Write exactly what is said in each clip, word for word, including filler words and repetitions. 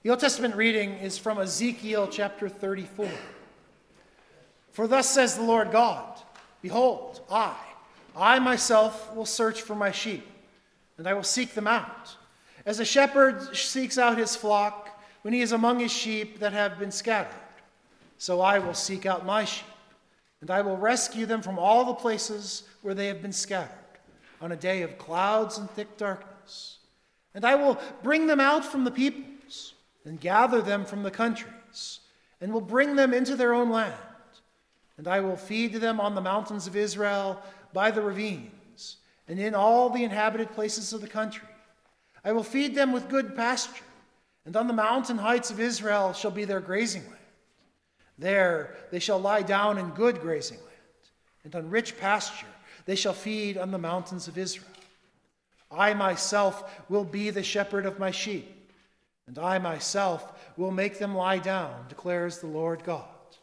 The Old Testament reading is from Ezekiel chapter thirty-four. For thus says the Lord God, behold, I, I myself will search for my sheep, and I will seek them out, as a shepherd seeks out his flock when he is among his sheep that have been scattered. So I will seek out my sheep, and I will rescue them from all the places where they have been scattered, on a day of clouds and thick darkness. And I will bring them out from the peoples, and gather them from the countries, and will bring them into their own land. And I will feed them on the mountains of Israel, by the ravines, and in all the inhabited places of the country. I will feed them with good pasture, and on the mountain heights of Israel shall be their grazing land. There they shall lie down in good grazing land, and on rich pasture they shall feed on the mountains of Israel. I myself will be the shepherd of my sheep, and I myself will make them lie down, declares the Lord God.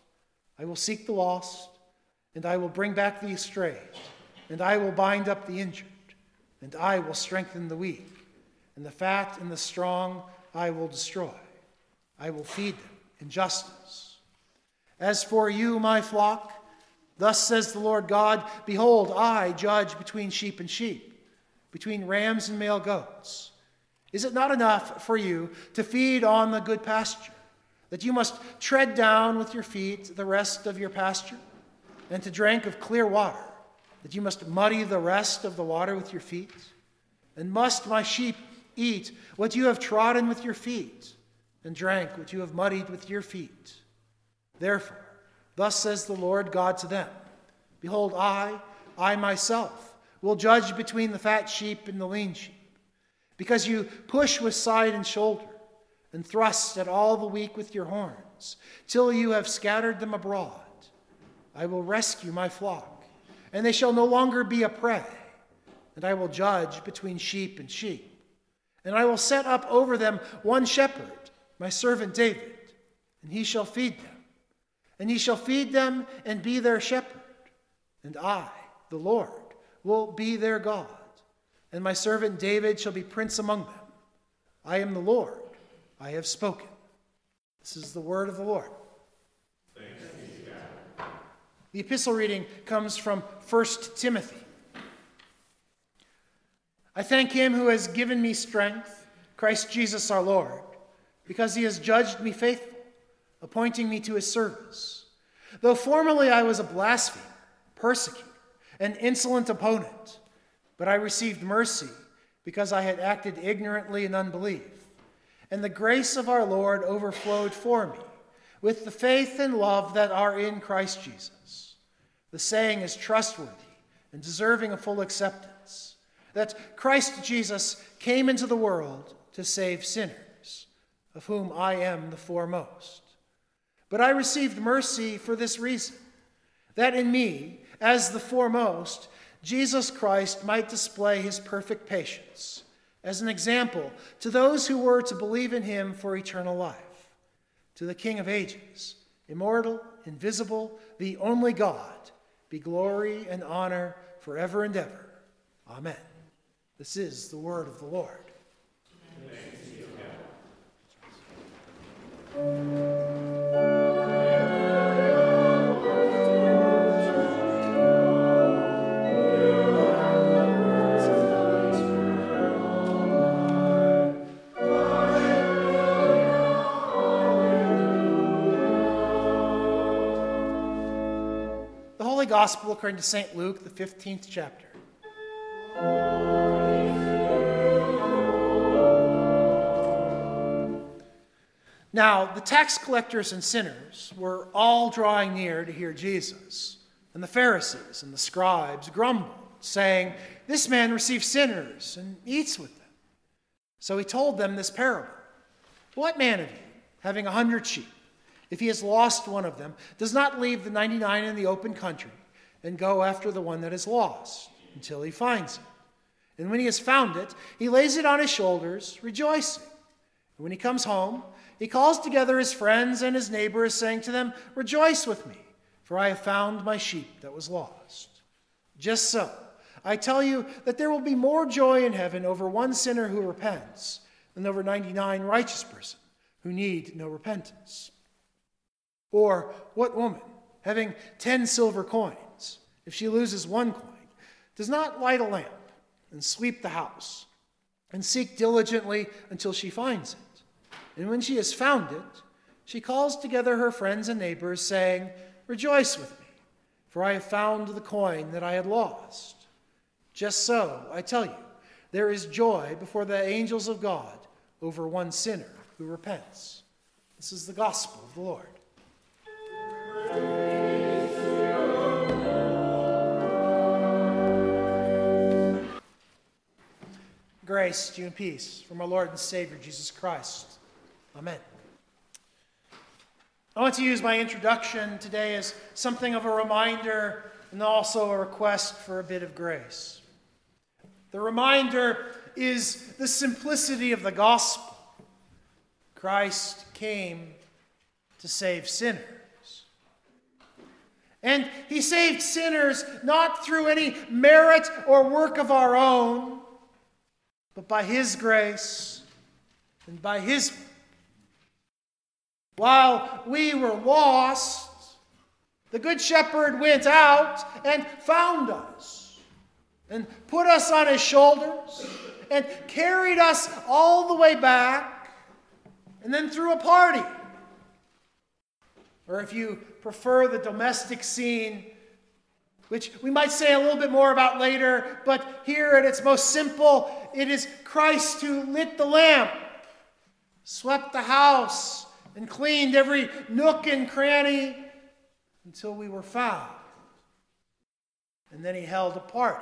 I will seek the lost, and I will bring back the estrayed, and I will bind up the injured, and I will strengthen the weak, and the fat and the strong I will destroy. I will feed them in justice. As for you, my flock, thus says the Lord God, behold, I judge between sheep and sheep, between rams and male goats. Is it not enough for you to feed on the good pasture, that you must tread down with your feet the rest of your pasture, and to drink of clear water, that you must muddy the rest of the water with your feet? And must my sheep eat what you have trodden with your feet, and drank what you have muddied with your feet? Therefore, thus says the Lord God to them, behold, I, I myself, will judge between the fat sheep and the lean sheep, because you push with side and shoulder, and thrust at all the weak with your horns, till you have scattered them abroad. I will rescue my flock, and they shall no longer be a prey, and I will judge between sheep and sheep. And I will set up over them one shepherd, my servant David, and he shall feed them. And he shall feed them and be their shepherd. And I, the Lord, will be their God. And my servant David shall be prince among them. I am the Lord, I have spoken. This is the word of the Lord. Thanks be to God. The epistle reading comes from First Timothy. I thank him who has given me strength, Christ Jesus our Lord, because he has judged me faithful, appointing me to his service. Though formerly I was a blasphemer, persecutor, an insolent opponent, but I received mercy because I had acted ignorantly in unbelief. And the grace of our Lord overflowed for me with the faith and love that are in Christ Jesus. The saying is trustworthy and deserving of full acceptance, that Christ Jesus came into the world to save sinners, of whom I am the foremost. But I received mercy for this reason, that in me, as the foremost, Jesus Christ might display his perfect patience as an example to those who were to believe in him for eternal life. To the King of ages, immortal, invisible, the only God, be glory and honor forever and ever. Amen. This is the word of the Lord. Thanks be to God. Gospel according to Saint Luke, the fifteenth chapter. Now, the tax collectors and sinners were all drawing near to hear Jesus, and the Pharisees and the scribes grumbled, saying, "This man receives sinners and eats with them." So he told them this parable. What man of you, having a hundred sheep, if he has lost one of them, does not leave the ninety-nine in the open country and go after the one that is lost until he finds it? And when he has found it, he lays it on his shoulders, rejoicing. And when he comes home, he calls together his friends and his neighbors, saying to them, "Rejoice with me, for I have found my sheep that was lost." Just so, I tell you that there will be more joy in heaven over one sinner who repents than over ninety-nine righteous persons who need no repentance? Or what woman, having ten silver coins, if she loses one coin, does not light a lamp and sweep the house and seek diligently until she finds it? And when she has found it, she calls together her friends and neighbors, saying, "Rejoice with me, for I have found the coin that I had lost." Just so, I tell you, there is joy before the angels of God over one sinner who repents. This is the gospel of the Lord. Grace to you and peace from our Lord and Savior, Jesus Christ. Amen. I want to use my introduction today as something of a reminder and also a request for a bit of grace. The reminder is the simplicity of the gospel. Christ came to save sinners. And he saved sinners not through any merit or work of our own, but by his grace and by his work. While we were lost, the Good Shepherd went out and found us and put us on his shoulders and carried us all the way back and then threw a party. Or if you prefer the domestic scene, which we might say a little bit more about later, but here at its most simple, it is Christ who lit the lamp, swept the house, and cleaned every nook and cranny until we were found. And then he held a party.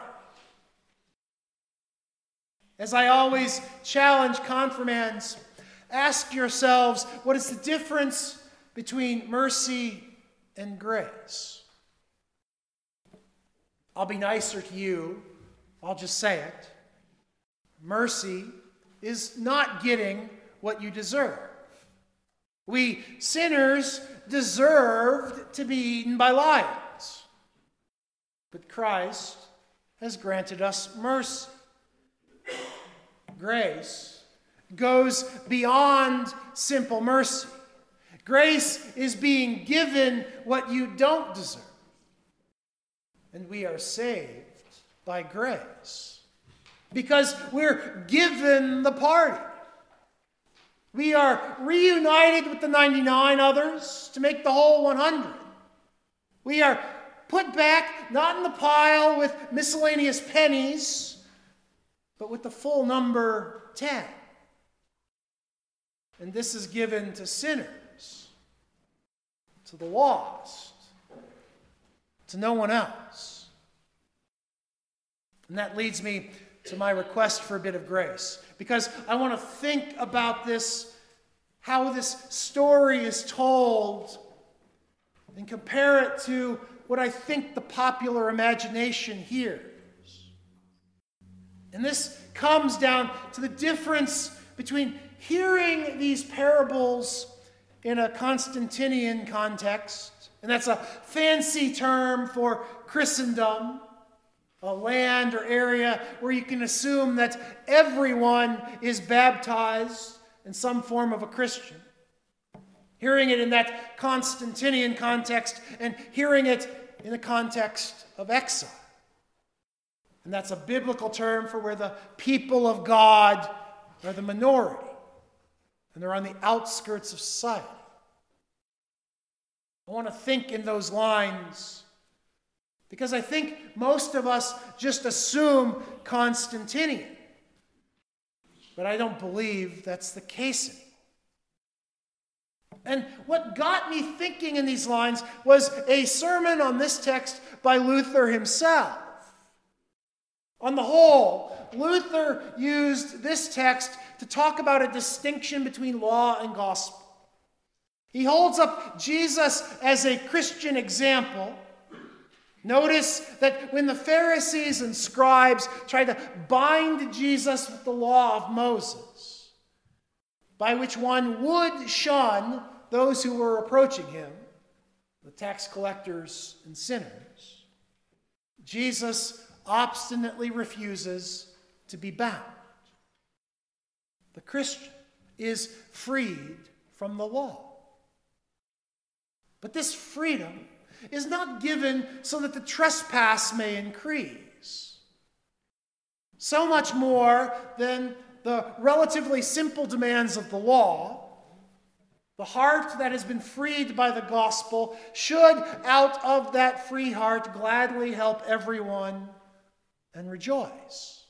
As I always challenge confirmands, ask yourselves, what is the difference between mercy and grace? I'll be nicer to you. I'll just say it. Mercy is not getting what you deserve. We sinners deserved to be eaten by lions. But Christ has granted us mercy. Grace goes beyond simple mercy. Grace is being given what you don't deserve. And we are saved by grace because we're given the party. We are reunited with the ninety-nine others to make the whole one hundred. We are put back not in the pile with miscellaneous pennies, but with the full number ten. And this is given to sinners, to the lost, to no one else. And that leads me to my request for a bit of grace, because I want to think about this, how this story is told, and compare it to what I think the popular imagination hears. And this comes down to the difference between hearing these parables in a Constantinian context, and that's a fancy term for Christendom, a land or area where you can assume that everyone is baptized in some form of a Christian. Hearing it in that Constantinian context and hearing it in the context of exile. And that's a biblical term for where the people of God are the minority and they're on the outskirts of society. I want to think in those lines because I think most of us just assume Constantinian. But I don't believe that's the case anymore. And what got me thinking in these lines was a sermon on this text by Luther himself. On the whole, Luther used this text to talk about a distinction between law and gospel. He holds up Jesus as a Christian example. Notice that when the Pharisees and scribes tried to bind Jesus with the law of Moses, by which one would shun those who were approaching him, the tax collectors and sinners, Jesus obstinately refuses to be bound. The Christian is freed from the law. But this freedom is not given so that the trespass may increase. So much more than the relatively simple demands of the law, the heart that has been freed by the gospel should, out of that free heart, gladly help everyone and rejoice.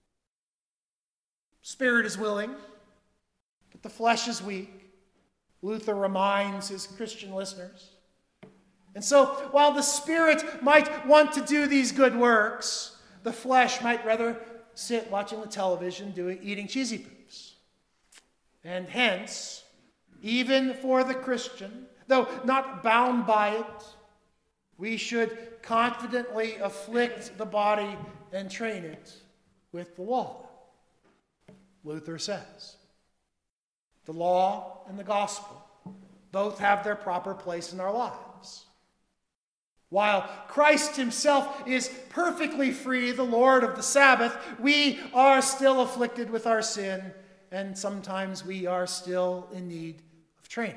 Spirit is willing, but the flesh is weak, Luther reminds his Christian listeners. And so, while the Spirit might want to do these good works, the flesh might rather sit watching the television, doing, eating cheesy poofs. And hence, even for the Christian, though not bound by it, we should confidently afflict the body and train it with the law. Luther says, the law and the gospel both have their proper place in our lives. While Christ himself is perfectly free, the Lord of the Sabbath, we are still afflicted with our sin, and sometimes we are still in need of training.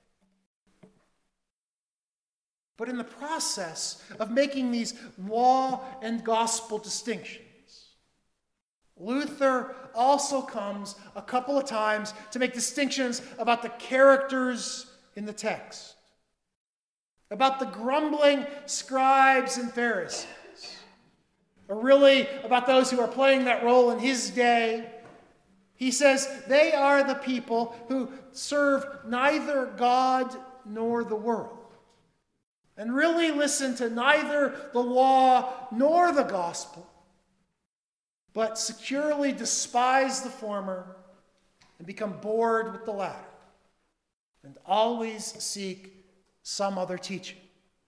But in the process of making these law and gospel distinctions, Luther also comes a couple of times to make distinctions about the characters in the text, about the grumbling scribes and Pharisees, or really about those who are playing that role in his day. He says they are the people who serve neither God nor the world, and really listen to neither the law nor the gospel, but securely despise the former and become bored with the latter, and always seek some other teaching.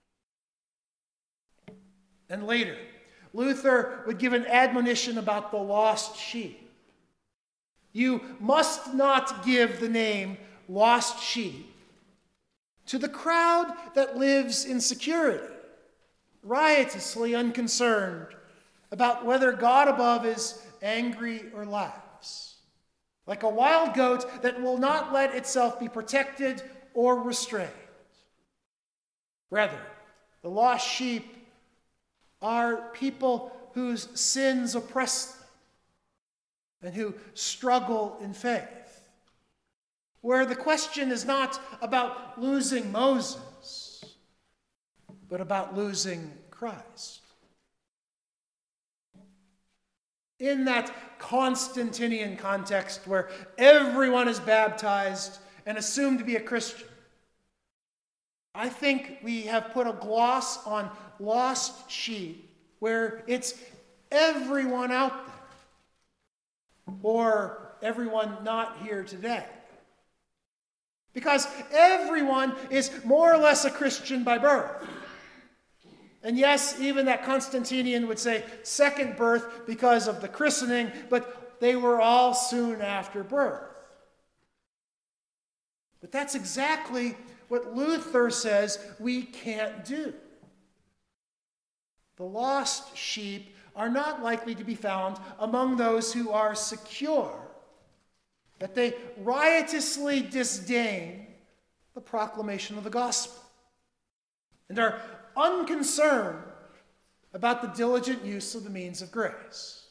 And later, Luther would give an admonition about the lost sheep. You must not give the name lost sheep to the crowd that lives in security, riotously unconcerned about whether God above is angry or laughs, like a wild goat that will not let itself be protected or restrained. Rather, the lost sheep are people whose sins oppress them and who struggle in faith, where the question is not about losing Moses, but about losing Christ. In that Constantinian context where everyone is baptized and assumed to be a Christian, I think we have put a gloss on lost sheep where it's everyone out there, or everyone not here today. Because everyone is more or less a Christian by birth. And yes, even that Constantinian would say second birth because of the christening, but they were all soon after birth. But that's exactly what Luther says we can't do. The lost sheep are not likely to be found among those who are secure, that they riotously disdain the proclamation of the gospel and are unconcerned about the diligent use of the means of grace.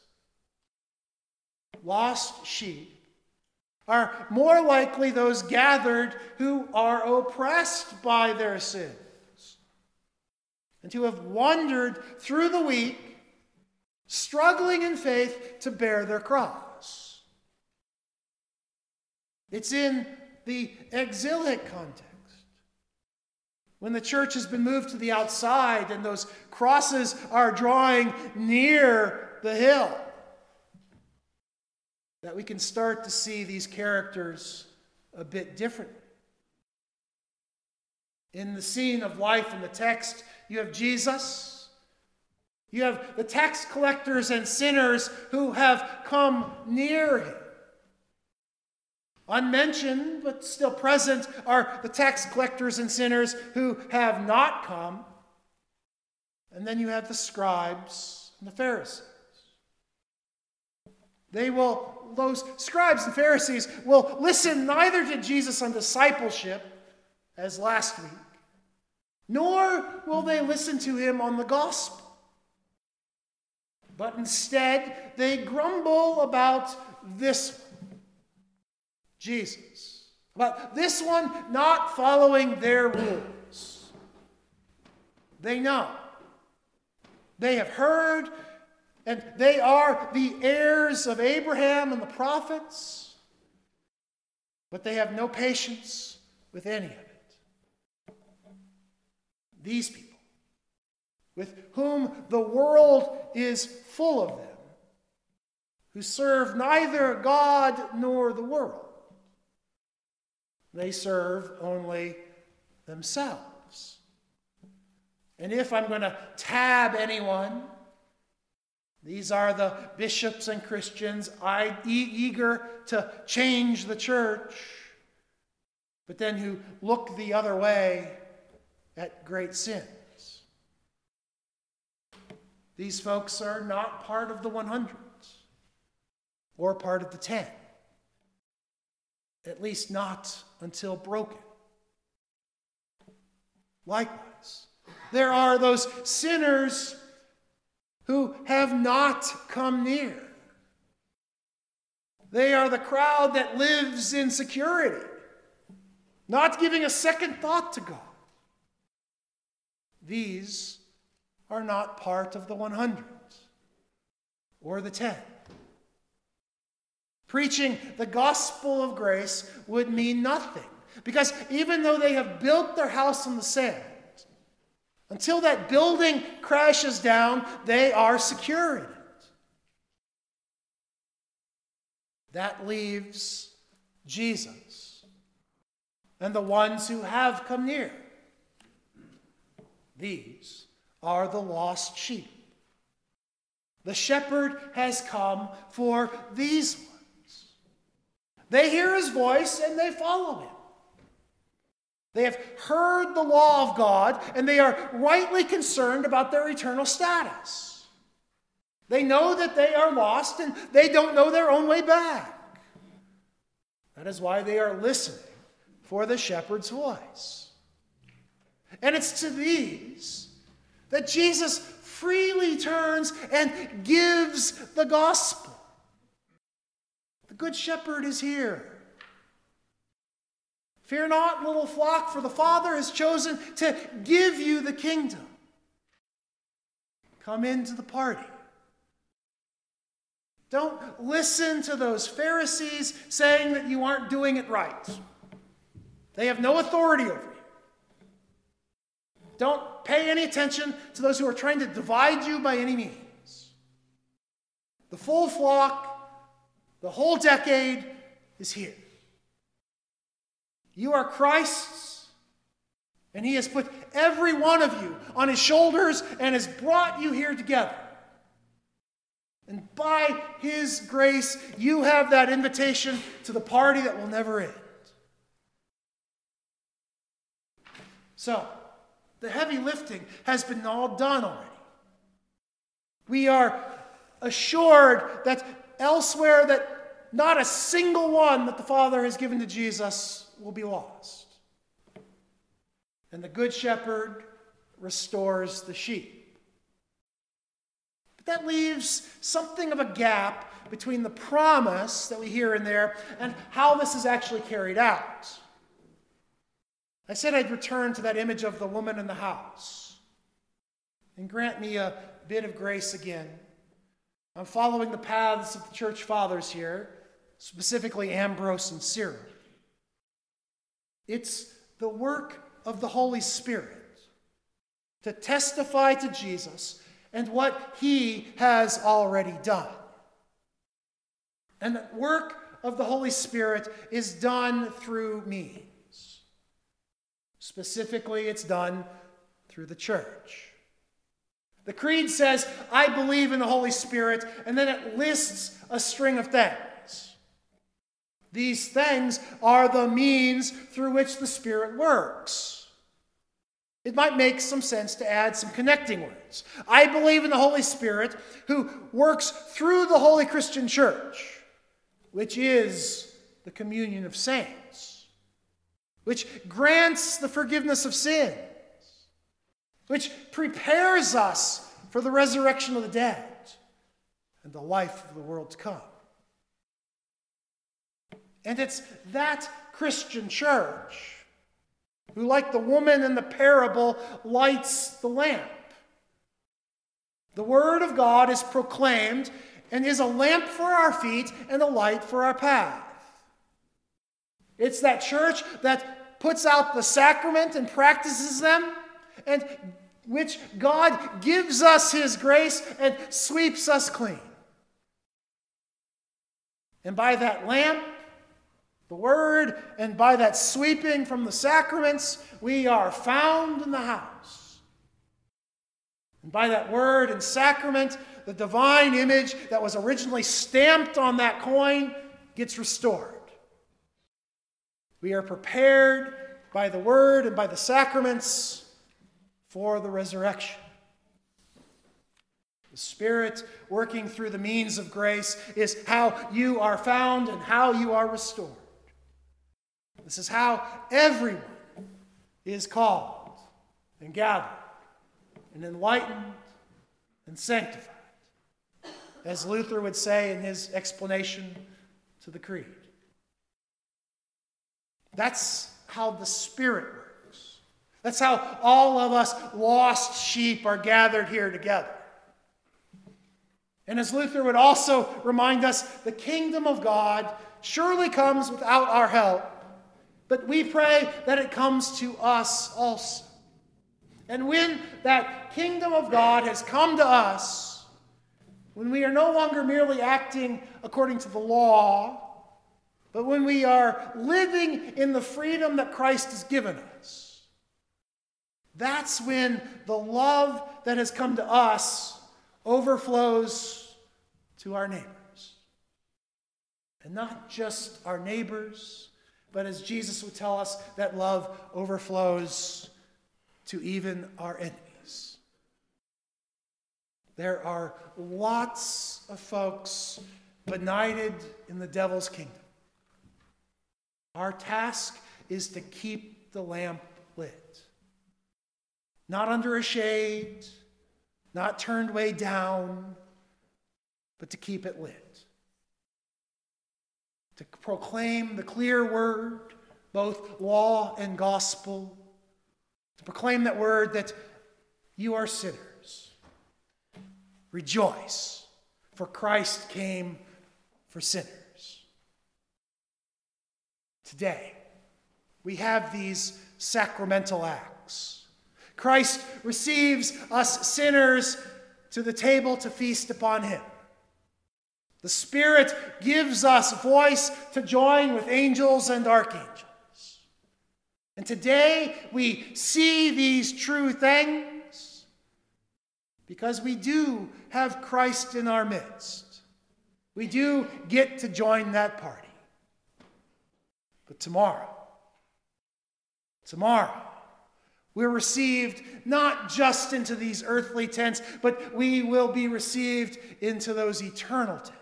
Lost sheep are more likely those gathered who are oppressed by their sins and who have wandered through the week, struggling in faith to bear their cross. It's in the exilic context, when the church has been moved to the outside and those crosses are drawing near the hill, that we can start to see these characters a bit differently. In the scene of life in the text, you have Jesus. You have the tax collectors and sinners who have come near him. Unmentioned, but still present, are the tax collectors and sinners who have not come. And then you have the scribes and the Pharisees. They will, those scribes and Pharisees will listen neither to Jesus on discipleship, as last week, nor will they listen to him on the gospel. But instead, they grumble about this one, Jesus, about this one not following their rules. They know. They have heard, and they are the heirs of Abraham and the prophets, but they have no patience with any of it. These people, with whom the world is full of them, who serve neither God nor the world. They serve only themselves. And if I'm going to tab anyone, these are the bishops and Christians I, e- eager to change the church, but then who look the other way at great sins. These folks are not part of the one hundred or part of the ten. At least not until broken. Likewise, there are those sinners who have not come near. They are the crowd that lives in security, not giving a second thought to God. These are not part of the one hundred or the ten. Preaching the gospel of grace would mean nothing, because even though they have built their house on the sand, until that building crashes down, they are secure in it. That leaves Jesus and the ones who have come near. These are the lost sheep. The shepherd has come for these ones. They hear his voice and they follow him. They have heard the law of God and they are rightly concerned about their eternal status. They know that they are lost and they don't know their own way back. That is why they are listening for the shepherd's voice. And it's to these that Jesus freely turns and gives the gospel. The good shepherd is here. Fear not, little flock, for the Father has chosen to give you the kingdom. Come into the party. Don't listen to those Pharisees saying that you aren't doing it right. They have no authority over you. Don't pay any attention to those who are trying to divide you by any means. The full flock, the whole decade is here. You are Christ's, and he has put every one of you on his shoulders and has brought you here together. And by his grace, you have that invitation to the party that will never end. So, the heavy lifting has been all done already. We are assured that elsewhere that not a single one that the Father has given to Jesus will be lost. And the Good Shepherd restores the sheep. But that leaves something of a gap between the promise that we hear in there and how this is actually carried out. I said I'd return to that image of the woman in the house. And grant me a bit of grace again. I'm following the paths of the church fathers here, specifically Ambrose and Cyril. It's the work of the Holy Spirit to testify to Jesus and what he has already done. And the work of the Holy Spirit is done through means. Specifically, it's done through the church. The creed says, I believe in the Holy Spirit, and then it lists a string of things. These things are the means through which the Spirit works. it might make some sense to add some connecting words. I believe in the Holy Spirit who works through the Holy Christian Church, which is the communion of saints, which grants the forgiveness of sins, which prepares us for the resurrection of the dead and the life of the world to come. And it's that Christian church who, like the woman in the parable, lights the lamp. The Word of God is proclaimed and is a lamp for our feet and a light for our path. It's that church that puts out the sacrament and practices them, and which God gives us His grace and sweeps us clean. And by that lamp, the Word, and by that sweeping from the sacraments, we are found in the house. And by that Word and sacrament, the divine image that was originally stamped on that coin gets restored. We are prepared by the Word and by the sacraments for the resurrection. The Spirit working through the means of grace is how you are found and how you are restored. This is how everyone is called and gathered and enlightened and sanctified, as Luther would say in his explanation to the Creed. That's how the Spirit works. That's how all of us lost sheep are gathered here together. And as Luther would also remind us, the kingdom of God surely comes without our help, but we pray that it comes to us also. And when that kingdom of God has come to us, when we are no longer merely acting according to the law, but when we are living in the freedom that Christ has given us, that's when the love that has come to us overflows to our neighbors. And not just our neighbors, but as Jesus would tell us, that love overflows to even our enemies. There are lots of folks benighted in the devil's kingdom. Our task is to keep the lamp lit. Not under a shade, not turned way down, but to keep it lit. To proclaim the clear word, both law and gospel. To proclaim that word that you are sinners. Rejoice, for Christ came for sinners. Today, we have these sacramental acts. Christ receives us sinners to the table to feast upon Him. The Spirit gives us voice to join with angels and archangels. And today we see these true things because we do have Christ in our midst. We do get to join that party. But tomorrow, tomorrow, we're received not just into these earthly tents, but we will be received into those eternal tents.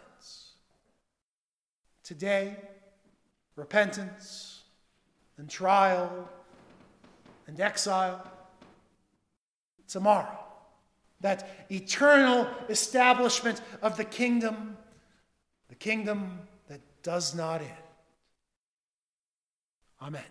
Today, repentance and trial and exile. Tomorrow, that eternal establishment of the kingdom, the kingdom that does not end. Amen.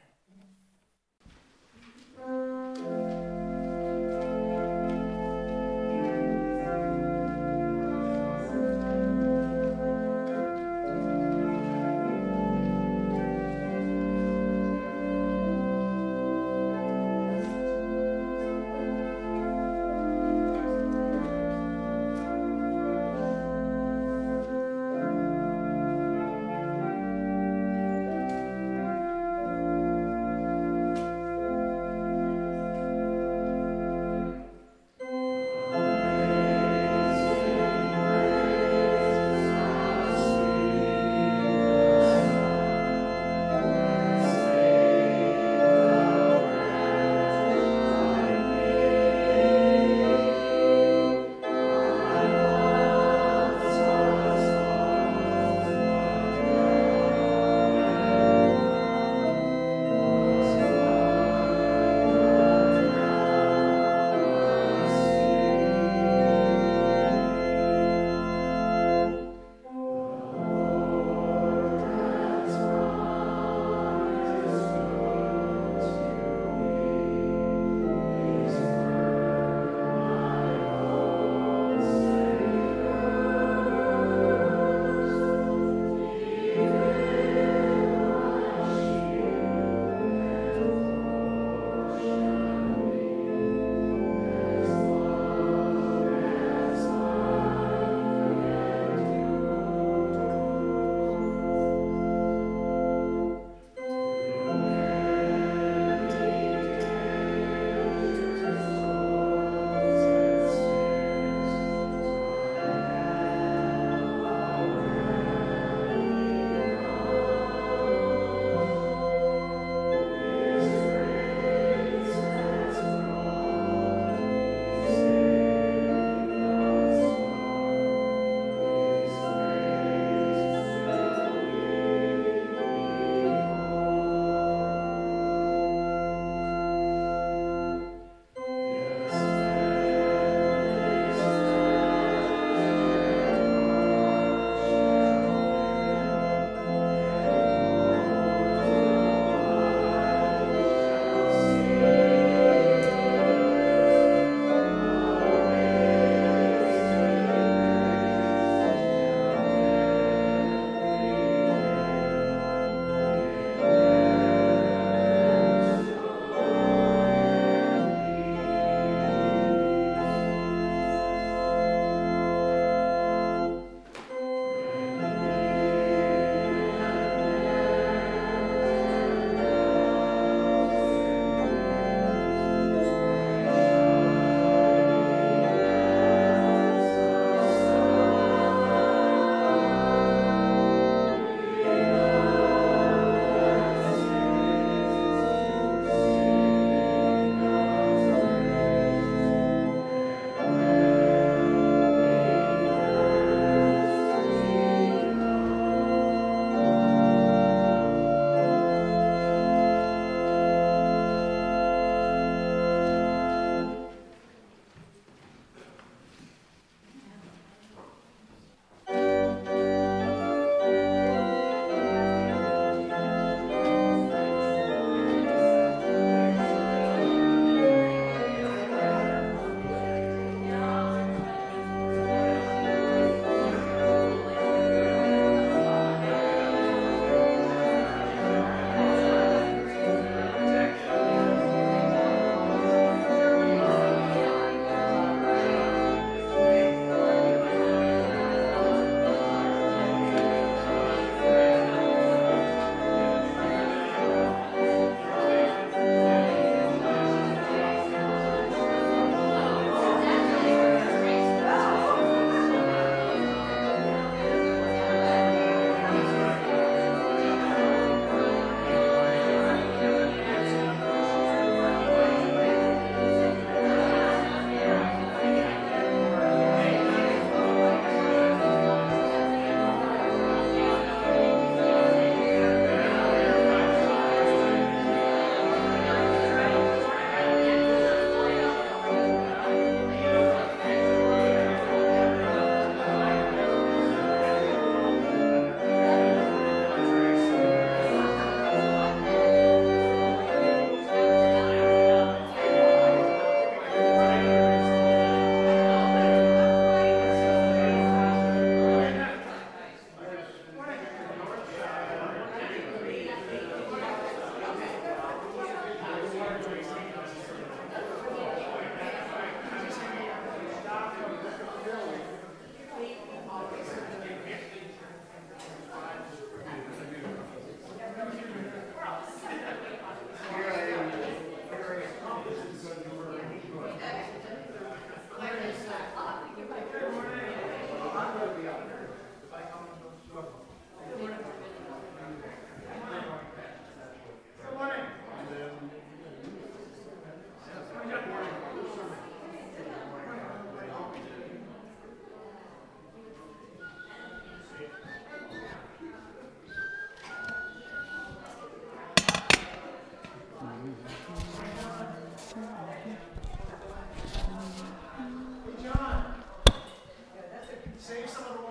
someone